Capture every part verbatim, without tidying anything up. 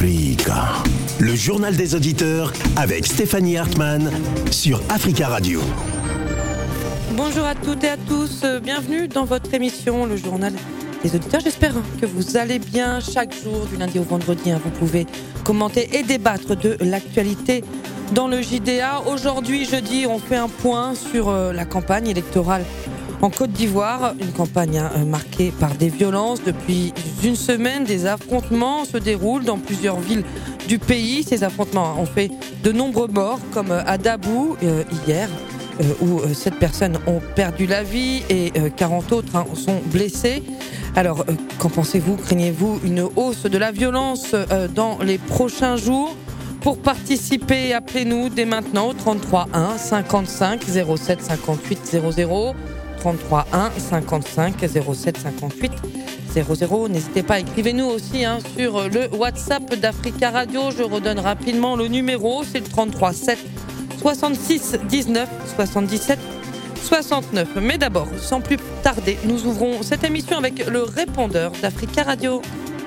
Africa. Le journal des auditeurs avec Stéphanie Hartmann sur Africa Radio. Bonjour à toutes et à tous, bienvenue dans votre émission, le journal des auditeurs. J'espère que vous allez bien chaque jour, du lundi au vendredi. Vous pouvez commenter et débattre de l'actualité dans le J D A. Aujourd'hui, jeudi, on fait un point sur la campagne électorale en Côte d'Ivoire, une campagne hein, marquée par des violences. Depuis une semaine, des affrontements se déroulent dans plusieurs villes du pays. Ces affrontements ont fait de nombreux morts, comme à Dabou euh, hier, euh, où euh, sept personnes ont perdu la vie et euh, quarante autres hein, sont blessées. Alors, euh, qu'en pensez-vous ? Craignez-vous une hausse de la violence euh, dans les prochains jours ? Pour participer, appelez-nous dès maintenant au trente-trois un cinquante-cinq zéro sept cinquante-huit zéro zéro. trente-trois un cinquante-cinq zéro sept cinquante-huit zéro zéro. N'hésitez pas, écrivez-nous aussi hein, sur le WhatsApp d'Africa Radio. Je redonne rapidement le numéro, c'est le trente-trois sept soixante-six dix-neuf soixante-dix-sept soixante-neuf. Mais d'abord, sans plus tarder, nous ouvrons cette émission avec le répondeur d'Africa Radio.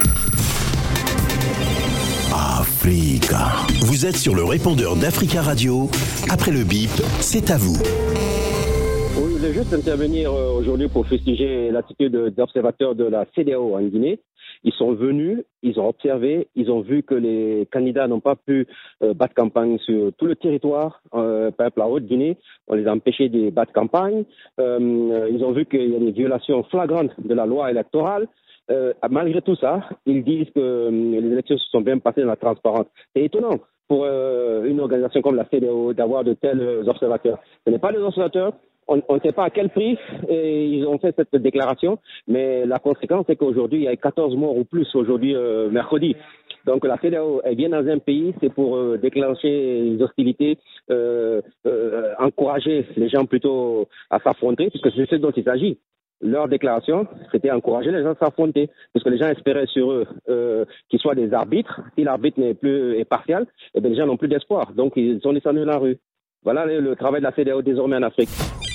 Africa. Vous êtes sur le répondeur d'Africa Radio. Après le bip, c'est à vous. Oui, je voulais juste intervenir aujourd'hui pour fustiger l'attitude d'observateurs de la C E D E A O en Guinée. Ils sont venus, ils ont observé, ils ont vu que les candidats n'ont pas pu euh, battre campagne sur tout le territoire. Euh, par exemple, la Haute-Guinée, on les a empêchés de battre campagne. Euh, ils ont vu qu'il y a des violations flagrantes de la loi électorale. Euh, malgré tout ça, ils disent que euh, les élections se sont bien passées dans la transparence. C'est étonnant pour euh, une organisation comme la C E D E A O d'avoir de tels observateurs. Ce n'est pas des observateurs. On ne sait pas à quel prix et ils ont fait cette déclaration, mais la conséquence c'est qu'aujourd'hui, il y a quatorze morts ou plus aujourd'hui, euh, mercredi. Donc la C E D E A O, elle vient dans un pays, c'est pour euh, déclencher les hostilités, euh, euh, encourager les gens plutôt à s'affronter, puisque c'est ce dont il s'agit. Leur déclaration, c'était encourager les gens à s'affronter, parce que les gens espéraient sur eux euh, qu'ils soient des arbitres. Si l'arbitre n'est plus impartial, eh bien, les gens n'ont plus d'espoir. Donc ils sont descendus dans la rue. Voilà le, le travail de la C E D E A O désormais en Afrique.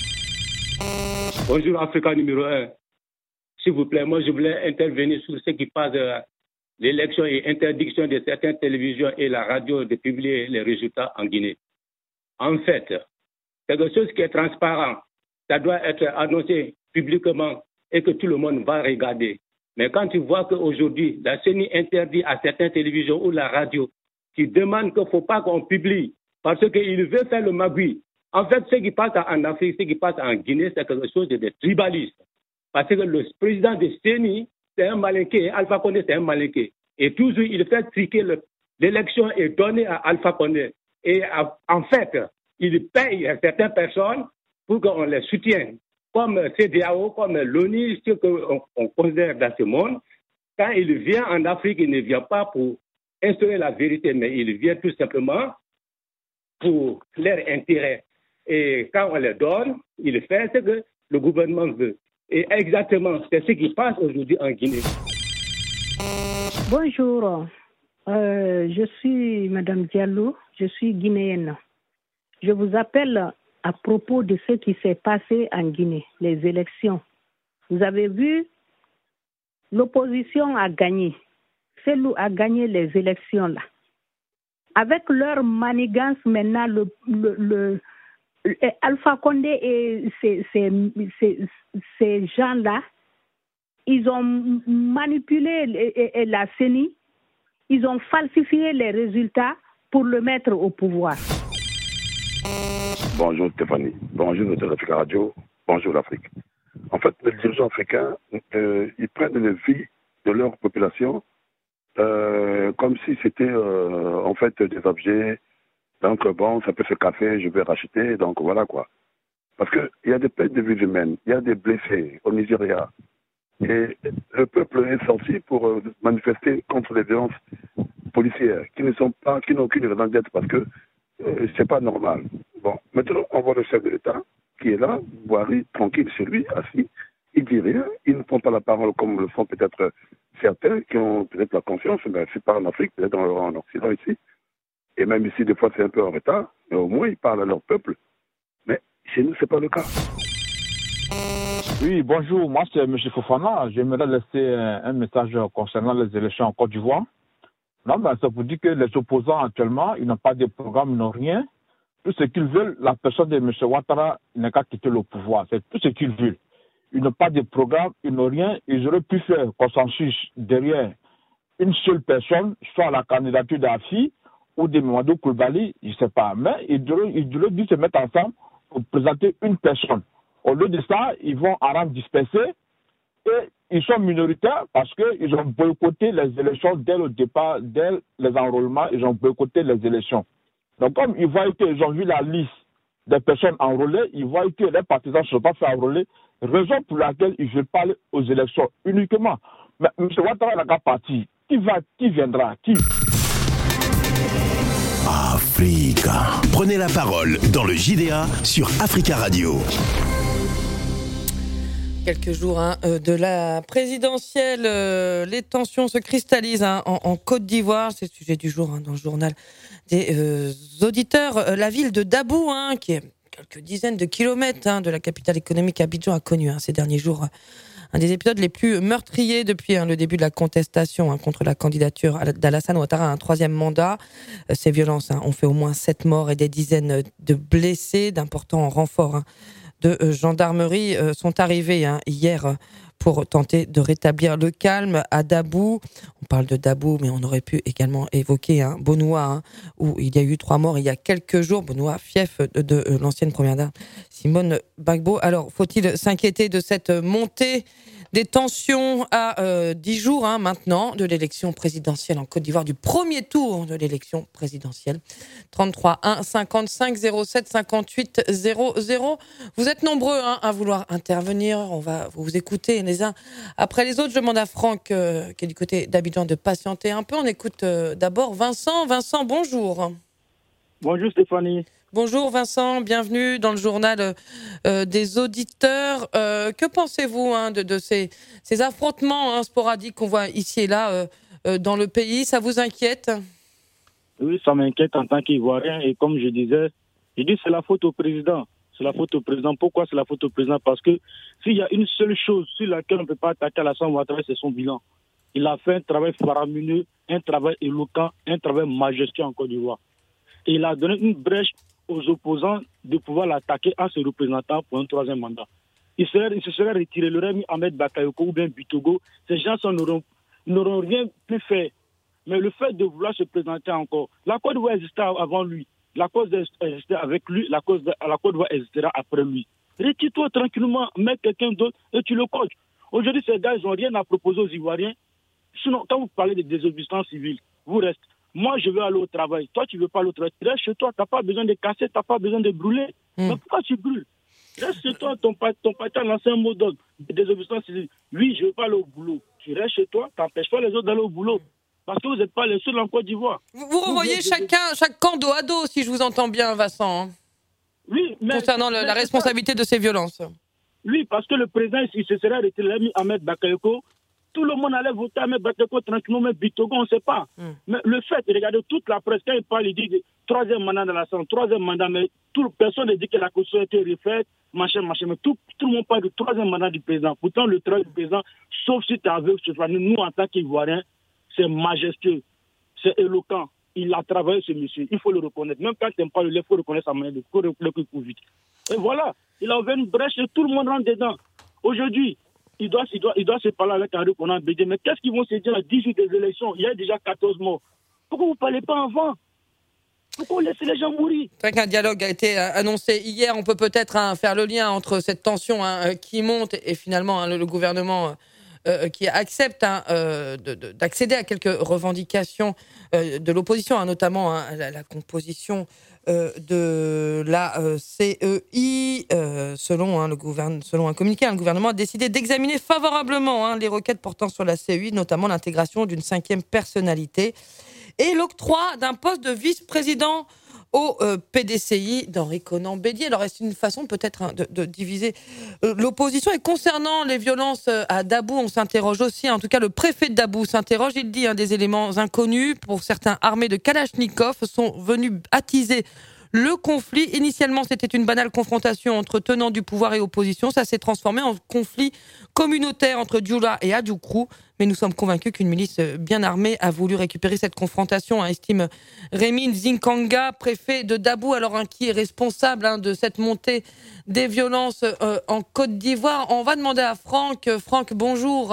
Bonjour Africa numéro un. S'il vous plaît, moi je voulais intervenir sur ce qui passe de l'élection et interdiction de certaines télévisions et la radio de publier les résultats en Guinée. En fait, c'est quelque chose qui est transparent. Ça doit être annoncé publiquement et que tout le monde va regarder. Mais quand tu vois qu'aujourd'hui, la C E N I interdit à certaines télévisions ou la radio qui demandent qu'il ne faut pas qu'on publie parce qu'il veut faire le magouille. En fait, ce qui passe en Afrique, ce qui passe en Guinée, c'est quelque chose de tribaliste. Parce que le président de C E N I, c'est un malinqué, Alpha Condé, c'est un malinqué. Et toujours, il fait triquer le, l'élection est donnée à Alpha Condé. Et en fait, il paye certaines personnes pour qu'on les soutienne. Comme C E D E A O, comme l'ONU, ce qu'on on considère dans ce monde. Quand il vient en Afrique, il ne vient pas pour instaurer la vérité, mais il vient tout simplement pour leur intérêt. Et quand on les donne, il fait ce que le gouvernement veut. Et exactement, c'est ce qui passe aujourd'hui en Guinée. Bonjour, euh, je suis Madame Diallo, je suis guinéenne. Je vous appelle à propos de ce qui s'est passé en Guinée, les élections. Vous avez vu, l'opposition a gagné. Celle a gagné les élections là. Avec leur manigance maintenant, le... le, le Alpha Condé et ces, ces, ces, ces gens-là, ils ont manipulé la C E N I, ils ont falsifié les résultats pour le mettre au pouvoir. Bonjour Stéphanie, bonjour de l'Africa Radio, bonjour l'Afrique. En fait, les dirigeants africains, euh, ils prennent les vies de leur population euh, comme si c'était euh, en fait des objets. Donc, bon, ça peut se casser, je vais racheter, donc voilà quoi. Parce qu'il y a des pertes de vies humaines, il y a des blessés au Nigeria. Et le peuple est sorti pour euh, manifester contre les violences policières qui ne sont pas, qui n'ont aucune raison d'être parce que euh, c'est pas normal. Bon, maintenant, on voit le chef de l'État qui est là, Boari, tranquille chez lui, assis. Il dit rien, il ne prend pas la parole comme le font peut-être certains qui ont peut-être la conscience, mais c'est pas en Afrique, peut-être en Occident ici. Et même ici, des fois, c'est un peu en retard, mais au moins, ils parlent à leur peuple. Mais chez nous, c'est pas le cas. Oui, bonjour, moi c'est M. Fofana. J'aimerais laisser un message concernant les élections en Côte d'Ivoire. Non, mais ça vous dit que les opposants actuellement, ils n'ont pas de programme, ils n'ont rien. Tout ce qu'ils veulent, la personne de M. Ouattara n'a qu'à quitter le pouvoir. C'est tout ce qu'ils veulent. Ils n'ont pas de programme, ils n'ont rien. Ils auraient pu faire consensus derrière une seule personne, soit la candidature d'Afi ou de Mamadou Koulibaly, je ne sais pas. Mais ils devraient, ils devraient dû se mettre ensemble pour présenter une personne. Au lieu de ça, ils vont en rang dispersé et ils sont minoritaires parce qu'ils ont boycotté les élections dès le départ, dès les enrôlements, ils ont boycotté les élections. Donc comme ils voient qu'ils ont vu la liste des personnes enrôlées, ils voient que les partisans ne sont pas fait enrôler, raison pour laquelle ils veulent pas aller aux élections uniquement. Mais M. Ouattara n'a qu'à partir. Qui va, qui viendra, qui Africa. Prenez la parole dans le J D A sur Africa Radio. Quelques jours hein, de la présidentielle, euh, les tensions se cristallisent hein, en, en Côte d'Ivoire. C'est le sujet du jour hein, dans le journal des euh, auditeurs. Euh, la ville de Dabou, hein, qui est quelques dizaines de kilomètres hein, de la capitale économique Abidjan, a connu hein, ces derniers jours euh, un des épisodes les plus meurtriers depuis hein, le début de la contestation hein, contre la candidature d'Alassane Ouattara à un troisième mandat. Euh, ces violences hein, ont fait au moins sept morts et des dizaines de blessés. D'importants renforts hein, de euh, gendarmerie euh, sont arrivés hein, hier euh, pour tenter de rétablir le calme à Dabou. On parle de Dabou, mais on aurait pu également évoquer hein, Bonoua, hein, où il y a eu trois morts il y a quelques jours. Bonoua, fief de, de, de l'ancienne première dame Simone Gbagbo. Alors, faut-il s'inquiéter de cette montée des tensions à euh, dix jours hein, maintenant de l'élection présidentielle en Côte d'Ivoire, du premier tour de l'élection présidentielle. trente-trois un cinquante-cinq zéro sept cinquante-huit zéro zéro. Vous êtes nombreux hein, à vouloir intervenir. On va vous écouter les uns après les autres. Je demande à Franck, euh, qui est du côté d'Abidjan, de patienter un peu. On écoute euh, d'abord Vincent. Vincent, bonjour. Bonjour Stéphanie. Bonjour Vincent, bienvenue dans le journal euh, des auditeurs. Euh, que pensez-vous hein, de, de ces, ces affrontements hein, sporadiques qu'on voit ici et là euh, euh, dans le pays? Ça vous inquiète? Oui, ça m'inquiète en tant qu'Ivoirien. Et comme je disais, je dis c'est la faute au président. C'est la faute au président. Pourquoi c'est la faute au président? Parce que s'il y a une seule chose sur laquelle on ne peut pas attaquer Alassane Ouattara, c'est son bilan. Il a fait un travail faramineux, un travail éloquent, un travail majestueux en Côte d'Ivoire. Et il a donné une brèche aux opposants de pouvoir l'attaquer en se représentant pour un troisième mandat. Il, serait, il se serait retiré, il aurait mis Ahmed Bakayoko ou bien Bitogo. Ces gens n'auront, n'auront rien pu faire. Mais le fait de vouloir se présenter encore, la Côte d'Ivoire existait avant lui, la cause existait avec lui, la, cause de, la Côte d'Ivoire existera après lui. Retire-toi tranquillement, mets quelqu'un d'autre et tu le coaches. Aujourd'hui, ces gars, ils n'ont rien à proposer aux Ivoiriens. Sinon, quand vous parlez de désobéissance civile, vous restez. Moi, je veux aller au travail. Toi, tu ne veux pas aller au travail. Reste chez toi. Tu n'as pas besoin de casser, tu n'as pas besoin de brûler. Mmh. Mais pourquoi tu brûles? Reste chez toi. Ton, ton patron a lancé un mot d'ordre. Désobéissance civile. Lui, je ne veux pas aller au boulot. Tu restes chez toi. Tu n'empêches pas les autres d'aller au boulot. Parce que vous n'êtes pas les seuls en Côte d'Ivoire. Vous, vous renvoyez chacun, chaque camp dos à dos, si je vous entends bien, Vincent. Oui, mais... Concernant le, la responsabilité ça. de ces violences. Oui, parce que le président, il se serait arrêté, il a mis Ahmed Bakayoko. Tout le monde allait voter Ahmed Bakayoko tranquillement, mais Bitogo, on ne sait pas. Mm. Mais le fait, regardez, toute la presse, quand il parle, il dit de troisième mandat dans la Assemblée, troisième mandat, mais tout, personne ne dit que la Constitution a été refaite, machin, machin, mais tout, tout le monde parle du troisième mandat du président. Pourtant, le troisième président, sauf si tu es aveugle, nous, en tant qu'Ivoiriens, c'est majestueux, c'est éloquent. Il a travaillé, ce monsieur, il faut le reconnaître. Même quand tu n'aimes pas le lait, il faut reconnaître sa manière de faire, il faut le vite. Et voilà, il a ouvert une brèche et tout le monde rentre dedans. Aujourd'hui, il doit, il, doit, il doit se parler avec Henri Konan Bédié. Mais qu'est-ce qu'ils vont se dire à dix jours des élections? Il y a déjà quatorze morts. Pourquoi vous ne parlez pas avant? Pourquoi vous laissez les gens mourir? C'est vrai qu'un dialogue a été annoncé hier. On peut peut-être hein, faire le lien entre cette tension hein, qui monte et finalement hein, le, le gouvernement euh, qui accepte hein, euh, de, de, d'accéder à quelques revendications euh, de l'opposition, hein, notamment hein, la, la composition Euh, de la euh, C E I, euh, selon, hein, le gouverne, selon un communiqué, hein, le gouvernement a décidé d'examiner favorablement hein, les requêtes portant sur la C E I, notamment l'intégration d'une cinquième personnalité et l'octroi d'un poste de vice-président au euh, P D C I d'Henri Konan Bédié. Alors, c'est une façon peut-être hein, de, de diviser euh, l'opposition. Et concernant les violences euh, à Dabou, on s'interroge aussi, en tout cas le préfet de Dabou s'interroge, il dit hein, des éléments inconnus, pour certains armés de Kalachnikov, sont venus attiser le conflit. Initialement, c'était une banale confrontation entre tenants du pouvoir et opposition. Ça s'est transformé en conflit communautaire entre Dioula et Adjoukrou. Mais nous sommes convaincus qu'une milice bien armée a voulu récupérer cette confrontation, hein, estime Rémy Zinkanga, préfet de Dabou. Alors, hein, qui est responsable hein, de cette montée des violences euh, en Côte d'Ivoire? On va demander à Franck. Franck, bonjour.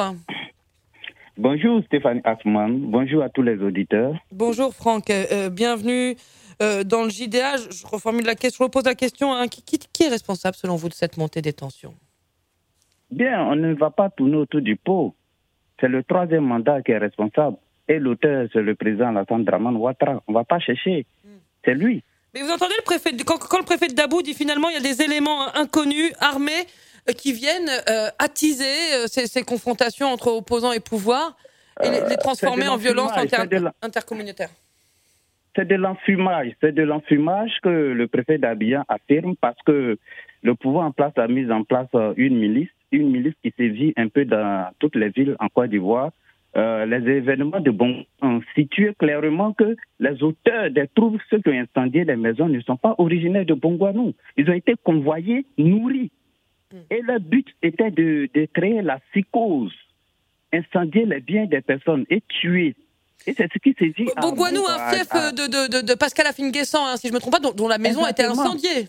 Bonjour Stéphanie Asman, bonjour à tous les auditeurs. Bonjour Franck, euh, bienvenue euh, dans le J D A. Je, je reformule la question, je repose la question, hein, qui, qui, qui est responsable selon vous de cette montée des tensions? Bien, on ne va pas tourner autour du pot. C'est le troisième mandat qui est responsable. Et l'auteur, c'est le président Alassane Dramane Ouattara. On ne va pas chercher, mm. c'est lui. Mais vous entendez le préfet, quand, quand le préfet de Dabou dit finalement il y a des éléments inconnus, armés, qui viennent euh, attiser euh, ces, ces confrontations entre opposants et pouvoir et les, les transformer en violence inter- intercommunautaire. C'est de l'enfumage, c'est de l'enfumage que le préfet d'Abidjan affirme parce que le pouvoir en place a mis en place une milice, une milice qui sévit un peu dans toutes les villes en Côte d'Ivoire. Euh, les événements de Bongo ont situé clairement que les auteurs des troubles, ceux qui ont incendié les maisons, ne sont pas originaires de Bongouanou. Ils ont été convoyés, nourris. Et leur but était de, de créer la psychose, incendier les biens des personnes et tuer. Et c'est ce qui s'est dit. Bongouanou, un fief à... de, de, de, de Pascal Afine-Guessant, hein, si je ne me trompe pas, dont, dont la maison Exactement. a été incendiée.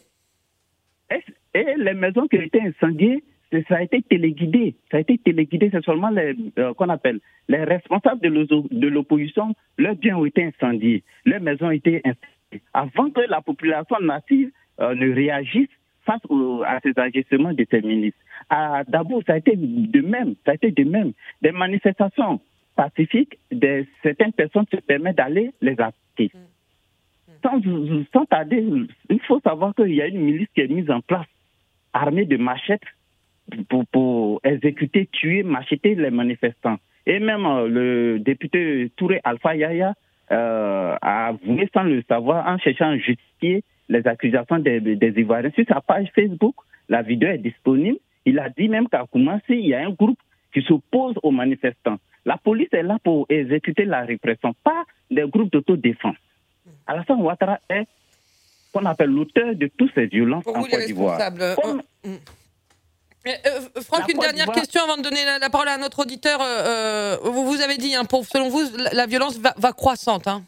Et, et les maisons qui ont été incendiées, ça a été téléguidé. Ça a été téléguidé. C'est seulement les, euh, qu'on appelle les responsables de, de l'opposition. Leurs biens ont été incendiés. Leurs maisons ont été incendiées. Avant que la population native euh, ne réagisse face au, à ces agissements de ces milices. À Dabou, ça a été de même, ça a été de même. Des manifestations pacifiques, de, certaines personnes se permettent d'aller les attaquer. Sans, sans tarder, il faut savoir qu'il y a une milice qui est mise en place, armée de machettes, pour, pour exécuter, tuer, macheter les manifestants. Et même euh, le député Touré Alpha Yaya euh, a avoué sans le savoir, en cherchant à justifier les accusations des, des Ivoiriens. Sur sa page Facebook, la vidéo est disponible. Il a dit même qu'à Koumassi, il y a un groupe qui s'oppose aux manifestants. La police est là pour exécuter la répression, pas des groupes d'autodéfense. Alassane Ouattara est qu'on appelle l'auteur de toutes ces violences pour en vous, Côte d'Ivoire. Comme... Mais, euh, Franck, une dernière question avant de donner la, la parole à notre auditeur. Euh, vous, vous avez dit, hein, pour, selon vous, la, la violence va, va croissante. Hein.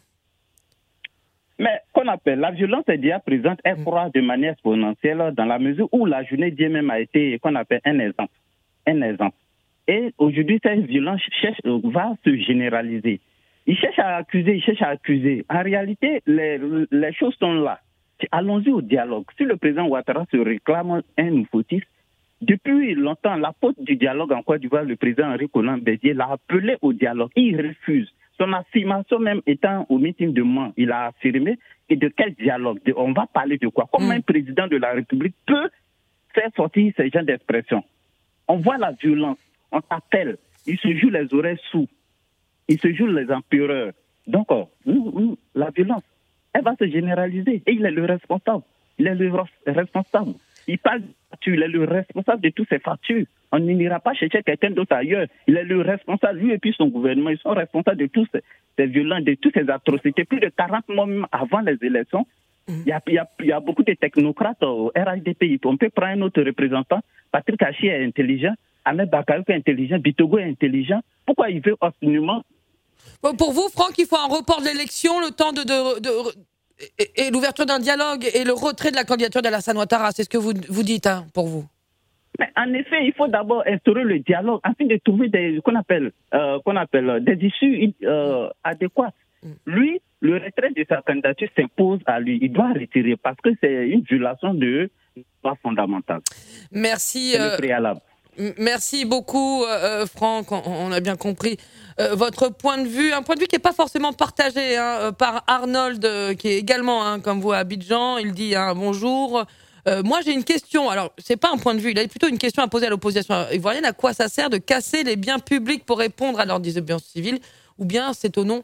Mais qu'on appelle la violence est déjà présente, elle croît de manière exponentielle dans la mesure où la journée d'hier même a été qu'on appelle un exemple. Un exemple. Et aujourd'hui, cette violence cherche, va se généraliser. Ils cherchent à accuser, ils cherchent à accuser. En réalité, les, les choses sont là. Allons-y au dialogue. Si le président Ouattara se réclame un nouveautis, depuis longtemps, l'apôtre du dialogue en Côte d'Ivoire, le président Henri Konan Bédié, l'a appelé au dialogue. Il refuse. Son affirmation même étant au meeting de Mans, il a affirmé et de quel dialogue, de, on va parler de quoi? Comment mmh. un président de la République peut faire sortir ces genres d'expressions? On voit la violence, on t'appelle, il se joue les oreilles sous, il se joue les empereurs. Donc, oh, la violence, elle va se généraliser et il est le responsable. Il est le responsable. Il parle de factures, il est le responsable de toutes ces factures. On n'ira pas chercher quelqu'un d'autre ailleurs. Il est le responsable, lui et puis son gouvernement. Ils sont responsables de tous ces, ces violences, de toutes ces atrocités. Plus de quarante mois même avant les élections, il y a, il y a, il y a beaucoup de technocrates au R H D P. On peut prendre un autre représentant. Patrick Hachi est intelligent. Ahmed Bakayoko est intelligent. Bitogo est intelligent. Pourquoi il veut obstinément... Bon, pour vous, Franck, il faut un report de l'élection, le temps de... de, de... Et, et l'ouverture d'un dialogue et le retrait de la candidature d'Alassane Ouattara, c'est ce que vous, vous dites, hein, pour vous? Mais en effet, il faut d'abord instaurer le dialogue afin de trouver des, qu'on appelle, euh, qu'on appelle des issues euh, adéquates. Mm. Lui, le retrait de sa candidature s'impose à lui. Il doit retirer parce que c'est une violation de droits fondamentaux. Merci. C'est le préalable. Euh, merci beaucoup, euh, Franck. On, on a bien compris euh, votre point de vue. Un point de vue qui n'est pas forcément partagé hein, par Arnold, euh, qui est également, hein, comme vous, à Abidjan. Il dit hein, bonjour. Euh, moi, j'ai une question. Alors, c'est pas un point de vue. Il a plutôt une question à poser à l'opposition ivoirienne. À quoi ça sert de casser les biens publics pour répondre à leur désobéissance civile? Ou bien c'est au nom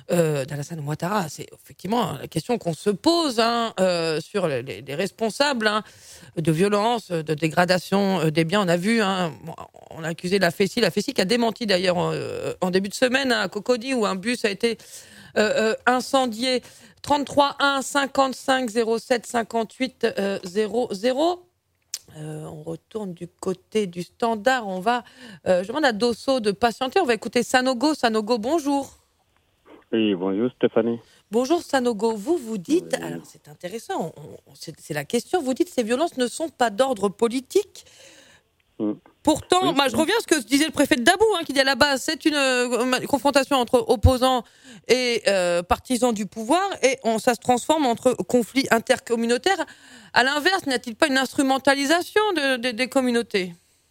euh, d'Alassane Ouattara. C'est effectivement la question qu'on se pose hein, euh, sur les, les responsables hein, de violence, de dégradation des biens. On a vu, hein, on a accusé la Fessi, la Fessi qui a démenti d'ailleurs en, en début de semaine hein, à Cocody où un bus a été euh, euh, incendié. trente-trois un cinquante-cinq zéro sept cinquante-huit zéro zéro. Euh, on retourne du côté du standard. On va, euh, je demande à Dosso de patienter. On va écouter Sanogo. Sanogo, bonjour. Oui, bonjour Stéphanie. Bonjour Sanogo. Vous, vous dites, oui. Alors c'est intéressant, on, on, c'est, c'est la question, vous dites que ces violences ne sont pas d'ordre politique. Mm. Pourtant, oui, bah, je reviens à ce que disait le préfet de Dabou, hein, qui dit à la base, c'est une euh, confrontation entre opposants et euh, partisans du pouvoir, et on, ça se transforme entre conflits intercommunautaires. À l'inverse, n'y a-t-il pas une instrumentalisation de, de, des communautés ?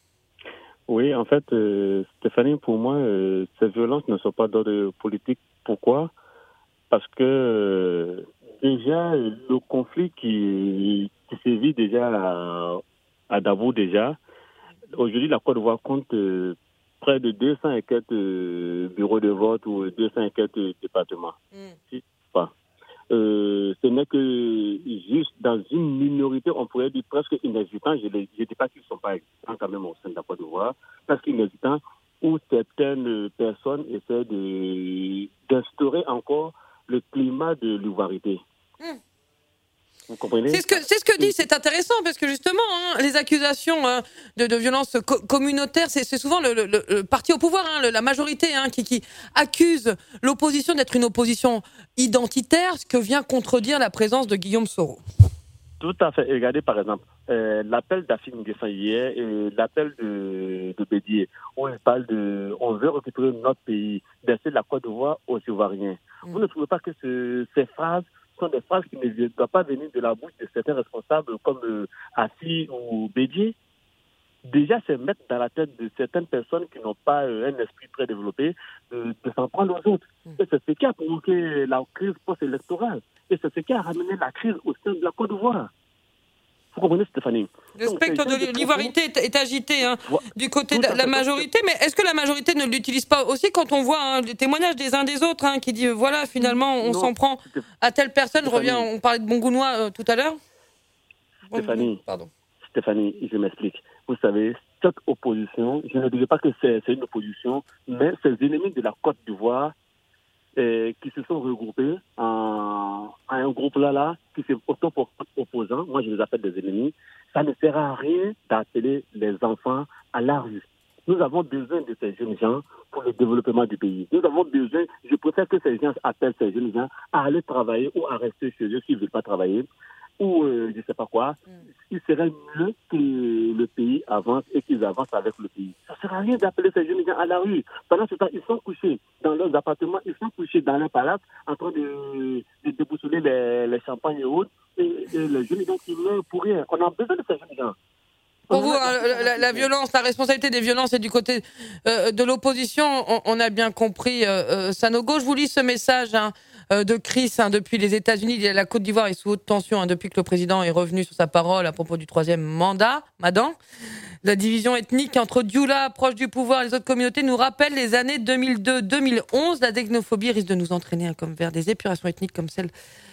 Oui, en fait, euh, Stéphanie, pour moi, euh, ces violences ne sont pas d'ordre politique. Pourquoi ? Parce que euh, déjà, le conflit qui, qui sévit déjà à, à Dabou, déjà, aujourd'hui, la Côte d'Ivoire compte euh, près de deux cents et quelques euh, bureaux de vote ou deux cents et quelques départements. Mm. Si, pas. Euh, ce n'est que juste dans une minorité, on pourrait dire presque inexistant. Je ne dis pas qu'ils ne sont pas existants quand même au sein de la Côte d'Ivoire, presque inexistants, où certaines personnes essaient de, d'instaurer encore le climat de l'ivoirité. Mm. Vous comprenez ? C'est ce que c'est ce que dit, c'est intéressant parce que justement, hein, les accusations hein, de, de violence co- communautaire, c'est, c'est souvent le, le, le parti au pouvoir, hein, le, la majorité, hein, qui, qui accuse l'opposition d'être une opposition identitaire, ce que vient contredire la présence de Guillaume Soro. Tout à fait. Regardez par exemple euh, l'appel d'Afim Guessan hier et l'appel de, de Bédier, où il parle de on veut récupérer notre pays, laisser la Côte d'Ivoire aux Ivoiriens. Mmh. Vous ne trouvez pas que ce, ces phrases sont des phrases qui ne doivent pas venir de la bouche de certains responsables comme euh, Assi ou Bédier? Déjà, c'est mettre dans la tête de certaines personnes qui n'ont pas euh, un esprit très développé de, de s'en prendre aux autres. Mm. Et c'est ce qui a provoqué la crise post-électorale. Et c'est ce qui a ramené la crise au sein de la Côte d'Ivoire. Vous comprenez, Stéphanie? Le spectre de l'ivoirité est, est agité hein, du côté de la majorité, mais est-ce que la majorité ne l'utilise pas aussi quand on voit hein, les témoignages des uns des autres hein, qui disent voilà, finalement, on non, s'en prend à telle personne. Stéphanie. Je reviens, on parlait de Bongounois euh, tout à l'heure. Stéphanie, Pardon. Stéphanie, je m'explique. Vous savez, cette opposition, je ne dirais pas que c'est, c'est une opposition, mais ces ennemis de la Côte d'Ivoire et qui se sont regroupés en, en un groupe là, là qui s'est auto-opposant. Moi, je les appelle des ennemis. Ça ne sert à rien d'appeler les enfants à la rue. Nous avons besoin de ces jeunes gens pour le développement du pays. Nous avons besoin, je préfère que ces gens appellent ces jeunes gens à aller travailler ou à rester chez eux s'ils ne veulent pas travailler. Ou euh, je ne sais pas quoi, mm. il serait mieux que le pays avance et qu'ils avancent avec le pays. Ça ne sert à rien d'appeler ces jeunes gens à la rue. Pendant ce temps, ils sont couchés dans leurs appartements, ils sont couchés dans leurs palaces, en train de, de déboussoler les, les champagnes et autres, et, et les jeunes gens qui meurent pour rien. On a besoin de ces jeunes gens. Pour vous, hein, la, la violence, la responsabilité des violences est du côté euh, de l'opposition. On, on a bien compris, euh, euh, Sanogo. Je vous lis ce message hein, euh, de Chris hein, depuis les États-Unis. La Côte d'Ivoire est sous haute tension hein, depuis que le président est revenu sur sa parole à propos du troisième mandat. Madan, la division ethnique entre Dioula, proche du pouvoir, et les autres communautés nous rappelle les années deux mille deux deux mille onze. La xénophobie risque de nous entraîner hein, comme vers des épurations ethniques comme celle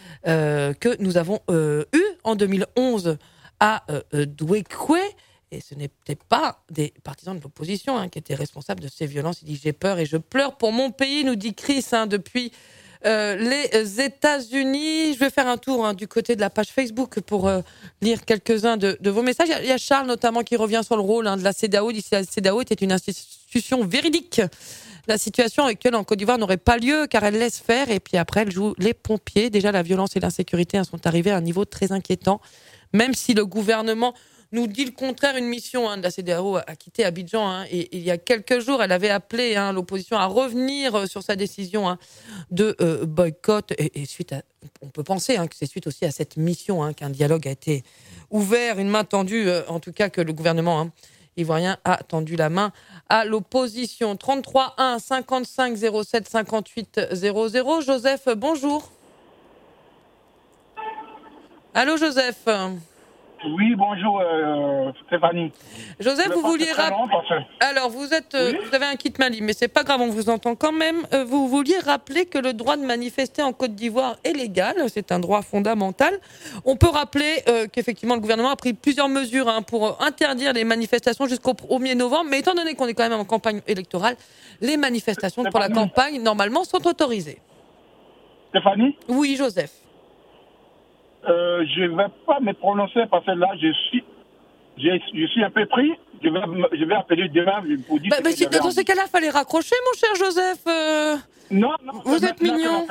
euh, que nous avons euh, eue en deux mille onze. à euh, Douékoué, et ce n'était pas des partisans de l'opposition hein, qui étaient responsables de ces violences. Il dit « J'ai peur et je pleure pour mon pays », nous dit Chris, hein, depuis euh, les États-Unis. Je vais faire un tour hein, du côté de la page Facebook pour euh, lire quelques-uns de, de vos messages. Il y a Charles notamment qui revient sur le rôle hein, de la CEDEAO. Il dit que la CEDEAO était une institution véridique. La situation actuelle en Côte d'Ivoire n'aurait pas lieu car elle laisse faire et puis après elle joue les pompiers. Déjà la violence et l'insécurité hein, sont arrivées à un niveau très inquiétant. Même si le gouvernement nous dit le contraire, une mission hein, de la CEDEAO a, a quitté Abidjan. Hein, et, et il y a quelques jours, elle avait appelé hein, l'opposition à revenir sur sa décision hein, de euh, boycott. Et, et suite à, on peut penser hein, que c'est suite aussi à cette mission hein, qu'un dialogue a été ouvert, une main tendue, euh, en tout cas que le gouvernement hein, ivoirien a tendu la main à l'opposition. trente-trois un cinquante-cinq zéro sept cinquante-huit zéro zéro. Joseph, bonjour. Allô Joseph. Oui, bonjour euh, Stéphanie. Joseph, vous vouliez rappeler... que... Alors, vous, êtes, euh, oui vous avez un kit main libre, mais c'est pas grave, on vous entend quand même. Euh, vous vouliez rappeler que le droit de manifester en Côte d'Ivoire est légal, c'est un droit fondamental. On peut rappeler euh, qu'effectivement, le gouvernement a pris plusieurs mesures hein, pour interdire les manifestations jusqu'au premier novembre, mais étant donné qu'on est quand même en campagne électorale, les manifestations pour la campagne, normalement, sont autorisées. Stéphanie ? Oui, Joseph. Euh, je ne vais pas me prononcer parce que là, je suis, je, je suis un peu pris. Je vais, je vais appeler demain pour dire... Bah, ce bah, que si, dans envie. ces cas-là, il fallait raccrocher, mon cher Joseph. Euh... Non, non. Vous êtes mignon.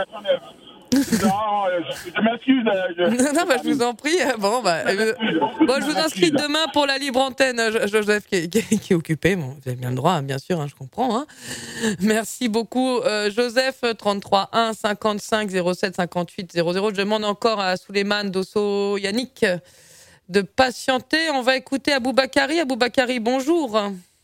Non, je, je m'excuse. Je... Non, non bah, je vous en prie. Bon, bah, euh, bon, je vous inscris demain pour la libre antenne, Joseph, qui est, qui est, qui est occupé. Bon, vous avez bien le droit, bien sûr, hein, je comprends. Hein. Merci beaucoup, euh, Joseph, trente-trois un cinquante-cinq zéro sept cinquante-huit zéro zéro. Je demande encore à Souleymane Dosso Yannick de patienter. On va écouter Aboubakari. Aboubakari, bonjour.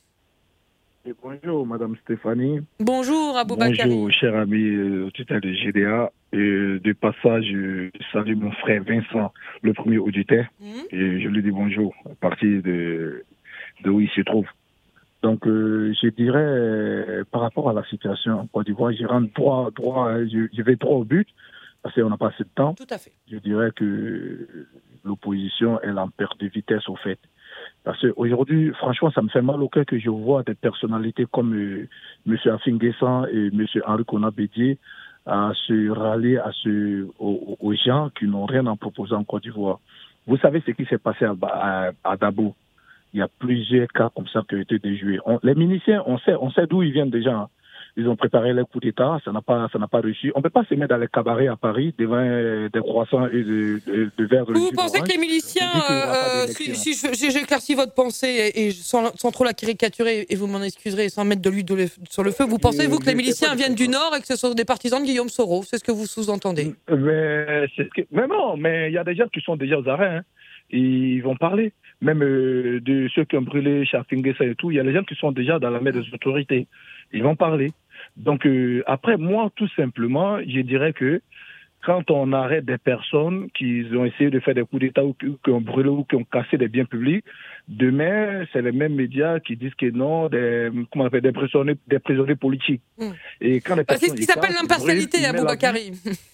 Et bonjour, Madame Stéphanie. Bonjour, Aboubakari. Bonjour, cher ami euh, auditeur de G D A. Et de passage, je salue mon frère Vincent, le premier auditeur. Mmh. Et je lui dis bonjour, à partir de, de où il se trouve. Donc, euh, je dirais, euh, par rapport à la situation en Côte d'Ivoire, je rentre droit, droit, je, je vais droit au but, parce qu'on n'a pas assez de temps. Tout à fait. Je dirais que l'opposition, elle en perd de vitesse, au fait. Parce qu'aujourd'hui, franchement, ça me fait mal au cœur que je vois des personnalités comme euh, M. Afin Guessan et M. Henri Konabédié à se rallier à ce, aux, aux gens qui n'ont rien à proposer en Côte d'Ivoire. Vous savez ce qui s'est passé à, à, à Dabo. Il y a plusieurs cas comme ça qui ont été déjoués. On, les miliciens, on sait, on sait d'où ils viennent déjà. Hein. Ils ont préparé les coups d'État, ça n'a pas, ça n'a pas réussi. On ne peut pas se mettre dans les cabarets à Paris devant euh, des croissants et de, de, de verres de Vous pensez que les miliciens, euh, si, si, si j'éclaircis votre pensée et, et sans, sans trop la caricaturer, et vous m'en excuserez, sans mettre de l'huile de sur le feu, vous pensez, vous, que les miliciens viennent du Nord et que ce sont des partisans de Guillaume Soro? C'est ce que vous sous-entendez? mais, que, mais non, mais il y a des gens qui sont déjà aux arrêts. Hein. Ils vont parler. Même euh, de ceux qui ont brûlé Afin Guessan et tout, il y a des gens qui sont déjà dans la main des autorités. Ils vont parler. Donc, euh, après, moi, tout simplement, je dirais que quand on arrête des personnes qui ont essayé de faire des coups d'État ou qui ont brûlé ou qui ont cassé des biens publics, demain, c'est les mêmes médias qui disent que non, des, comment on appelle, des prisonniers, des prisonniers politiques. Mmh. Et quand les bah, c'est ce qui s'appelle l'impartialité, Aboubakari.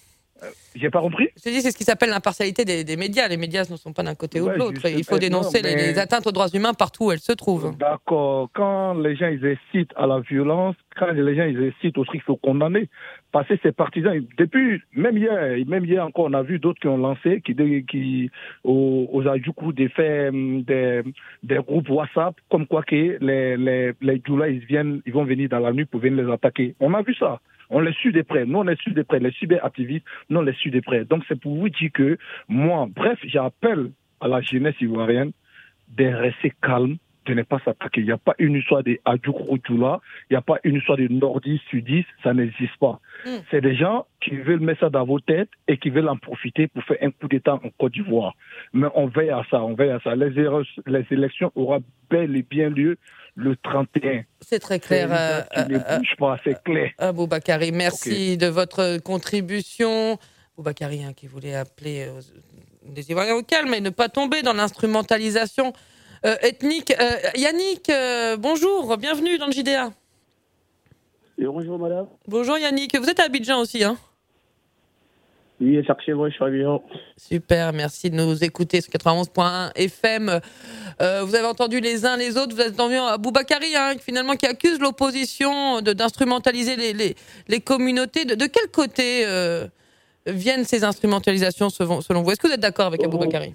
J'ai pas compris. Je dis, c'est ce qui s'appelle l'impartialité des, des médias. Les médias ne sont pas d'un côté ouais, ou de l'autre. Il faut dénoncer non, mais... les, les atteintes aux droits humains partout où elles se trouvent. D'accord. Quand les gens ils incitent à la violence, quand les gens ils incitent aussi, il faut condamner. Parce que ces partisans, depuis, même hier, même hier encore, on a vu d'autres qui ont lancé, qui, qui aux, aux Adjoukou, des faits, des, des groupes WhatsApp, comme quoi que les, les, les Djoula, ils viennent, ils vont venir dans la nuit pour venir les attaquer. On a vu ça. On les suit de près. Nous, on les suit de près. Les cyberactivistes, nous, on les suit de près. Donc, c'est pour vous dire que moi, bref, j'appelle à la jeunesse ivoirienne de rester calme, de ne pas s'attaquer. Il n'y a pas une histoire de Adjoukou-Djoula, il n'y a pas une histoire de nordistes, sudistes, ça n'existe pas. Mm. C'est des gens qui veulent mettre ça dans vos têtes et qui veulent en profiter pour faire un coup d'État en Côte d'Ivoire. Mais on veille à ça, on veille à ça. Les, les élections auront bel et bien lieu le trente et un. C'est très clair. C'est euh, ne bouge pas, c'est clair. Aboubakari, merci okay. de votre contribution. Aboubakari, hein, qui voulait appeler euh, des Ivoiriens au calme et ne pas tomber dans l'instrumentalisation euh, ethnique. Euh, Yannick, euh, bonjour, bienvenue dans le J D A. Et bonjour madame. Bonjour Yannick, vous êtes à Abidjan aussi, hein? Oui, effectivement, je suis à Abidjan. Super, merci de nous écouter sur quatre-vingt-onze point un F M. Euh, vous avez entendu les uns les autres, vous avez entendu Aboubakari, hein, finalement, qui accuse l'opposition de, d'instrumentaliser les, les, les communautés. De, de quel côté euh, viennent ces instrumentalisations selon vous? Est-ce que vous êtes d'accord avec Aboubakari?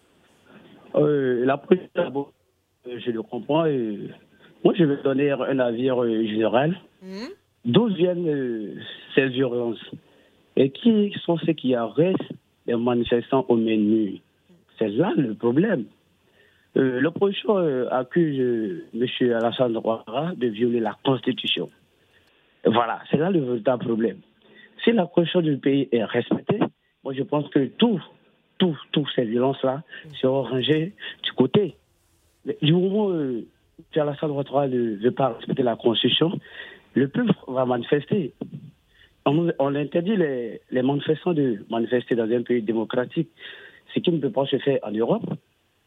euh, La première, je le comprends. Et moi, je vais donner un avis général. Mmh. D'où viennent euh, ces violences? Et qui sont ceux qui arrêtent les manifestants au menu? C'est là le problème. Euh, L'opposition euh, accuse euh, M. Alassane Ouattara de violer la Constitution. Voilà, c'est là le véritable problème. Si la Constitution du pays est respectée, moi je pense que tout, tout, toutes ces violences-là seront rangées du côté. Du moment où euh, M. Alassane Ouattara ne veut pas respecter la Constitution, le peuple va manifester. On, on interdit les, les manifestants de manifester dans un pays démocratique, ce qui ne peut pas se faire en Europe.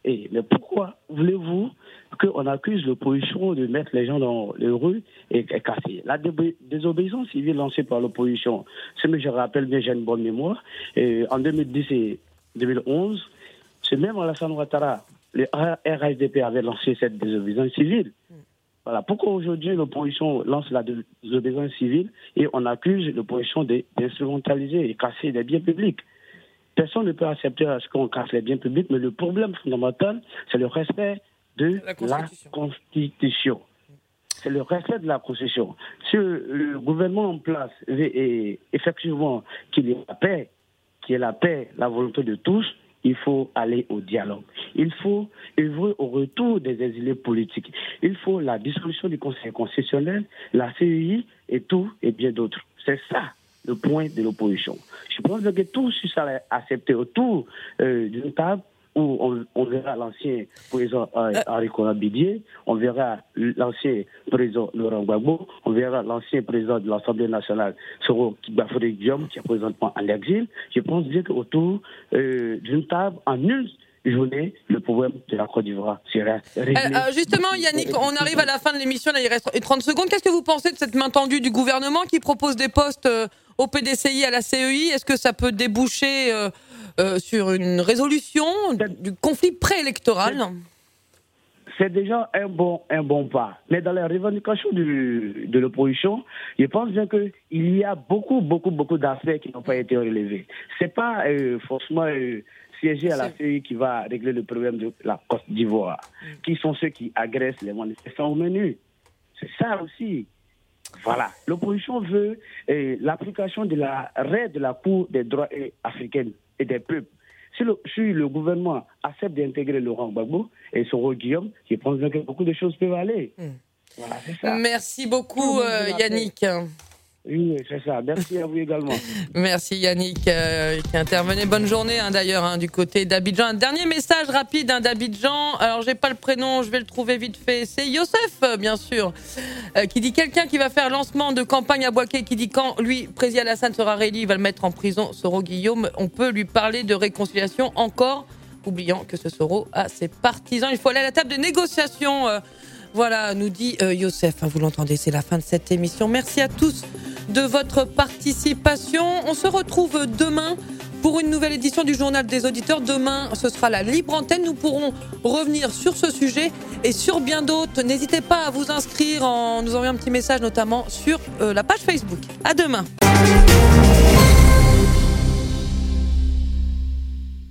Et, mais pourquoi voulez-vous qu'on accuse l'opposition de mettre les gens dans les rues et, et casser? La dé- désobéissance civile lancée par l'opposition, ce que je rappelle bien, j'ai une bonne mémoire, et en deux mille dix et deux mille onze, c'est même Alassane Ouattara, le R H D P avait lancé cette désobéissance civile. Voilà. Pourquoi aujourd'hui l'opposition lance la désobéissance civile et on accuse l'opposition d'instrumentaliser et casser les biens publics? Personne ne peut accepter à ce qu'on casse les biens publics, mais le problème fondamental, c'est le respect de la Constitution. La Constitution. C'est le respect de la Constitution. Si le gouvernement en place veut effectivement qu'il y ait la paix, qu'il y ait la paix, la volonté de tous, il faut aller au dialogue. Il faut œuvrer au retour des exilés politiques. Il faut la dissolution du Conseil constitutionnel, la C E I et tout, et bien d'autres. C'est ça le point de l'opposition. Je pense que tout sera accepté autour euh, d'une table où on, on verra l'ancien président euh, Henri Konan Bédié, on verra l'ancien président Laurent Gbagbo, on verra l'ancien président de l'Assemblée nationale, Soro Bafoué Guillaume, qui est présentement en exil. Je pense bien qu'autour euh, d'une table, en une journée, le problème de la Côte d'Ivoire sera réglé. Euh, justement, Yannick, on arrive à la fin de l'émission, là, il reste trente secondes. Qu'est-ce que vous pensez de cette main tendue du gouvernement qui propose des postes euh, au P D C I, à la C E I? Est-ce que ça peut déboucher euh, euh, sur une résolution du conflit préélectoral? C'est déjà un bon, un bon pas. Mais dans les revendications du, de l'opposition, je pense bien qu'il y a beaucoup, beaucoup, beaucoup d'aspects qui n'ont pas été relevés. Ce n'est pas euh, forcément euh, siéger à la C E I qui va régler le problème de la Côte d'Ivoire. Mm. Qui sont ceux qui agressent les manifestants au menu? C'est ça aussi. Voilà. L'opposition veut euh, l'application de la règle de la Cour des droits africains et des peuples. Si le, si le gouvernement accepte d'intégrer Laurent Gbagbo et Soro Guillaume, je pense que beaucoup de choses peuvent aller. Mmh. Voilà, c'est ça. Merci beaucoup, euh, Yannick. Oui, c'est ça. Merci à vous également. Merci Yannick euh, qui intervenait. Bonne journée hein, d'ailleurs hein, du côté d'Abidjan. Un dernier message rapide hein, d'Abidjan. Alors j'ai pas le prénom, je vais le trouver vite fait. C'est Youssef, bien sûr, euh, qui dit quelqu'un qui va faire lancement de campagne à Bouaké, qui dit quand lui, président Alassane sera réélu, il va le mettre en prison. Soro Guillaume, on peut lui parler de réconciliation encore, oubliant que ce Soro a ses partisans. Il faut aller à la table de négociation. Euh, Voilà, nous dit euh, Youssef, hein, vous l'entendez, c'est la fin de cette émission. Merci à tous de votre participation. On se retrouve demain pour une nouvelle édition du Journal des Auditeurs. Demain, ce sera la libre antenne. Nous pourrons revenir sur ce sujet et sur bien d'autres. N'hésitez pas à vous inscrire en nous envoyant un petit message, notamment sur euh, la page Facebook. À demain.